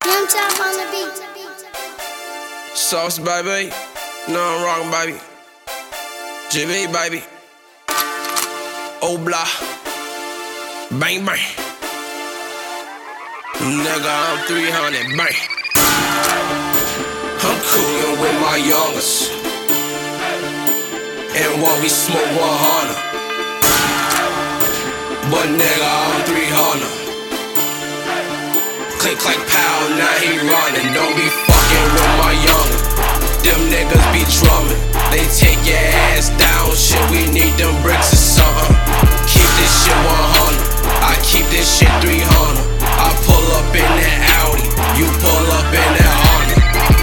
Slim Chop on the beat. Sauce, baby. No, I'm rockin', baby. GB, baby. Obla. Bang, bang. Nigga, I'm 300, bang. I'm coolin' with my youngest. And while we smoke 100. But nigga, I'm 300. Click, clack, pow, now he running. Don't be fucking with my youngin'. Them niggas be drummin'. They take your ass down. Shit, we need them bricks or something. Keep this shit 100. I keep this shit 300. I pull up in that Audi. You pull up in that Honda.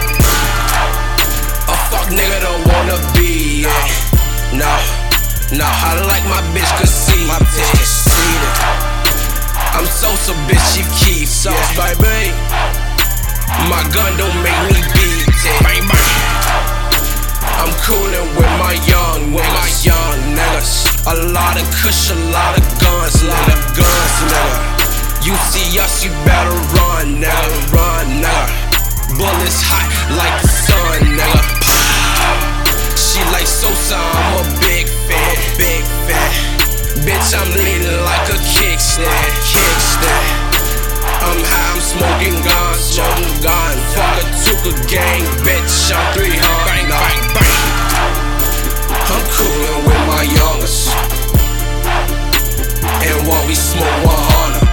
A fuck nigga don't wanna be, yeah. Nah, I like my bitch conceited. My bitch conceited. I'm so bitch, she keeps sauce, yeah. Baby. My gun don't make me beat it. Bang, bang. I'm coolin' with my young niggas. A lot of kush, a lot of guns, nigga. You see us, you better run, nigga. Bullets hot like the sun, nigga. She like Sosa, I'm a big fan. Bitch, I'm leaning like a kickstand. I'm high, I'm smoking guns. Fuck a Tuka gang, bitch, I'm 300. Bang, bang, bang. I'm coolin' with my youngest. And while we smoke 100.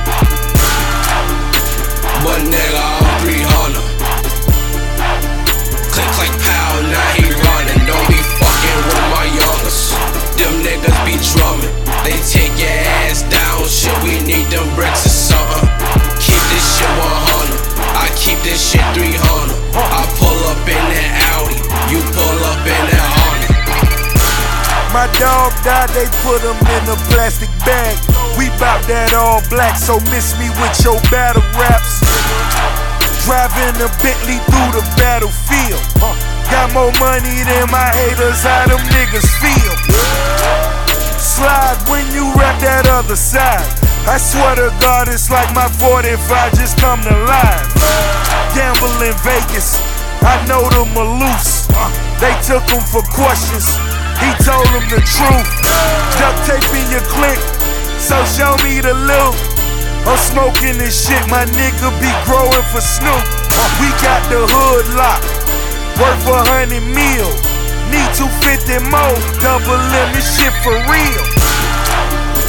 But nigga, I'm 300. Click, clack, pow, now he running. Don't be fucking with my youngest. Them niggas be drummin'. They take your ass down. Shit, we need them bricks or something. Keep this shit 100. I keep this shit 300. I pull up in that Audi. You pull up in that Honda. My dog died, they put him in a plastic bag. We bout that all black, so miss me with your battle raps. Driving a Bentley through the battlefield. Got more money than my haters, how them niggas feel. Slide when you rap that other side. I swear to God, it's like my 45 just come to life. Gamble in Vegas, I know them are loose. They took him for questions, he told them the truth. Duct tape in your click, so show me the loot. I'm smoking this shit, my nigga be growing for Snoop. We got the hood locked, worth 100 mil. Need 250 more, double limit shit for real.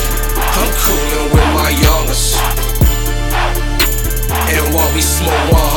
I'm coolin' with my youngest. And while we smoke 100.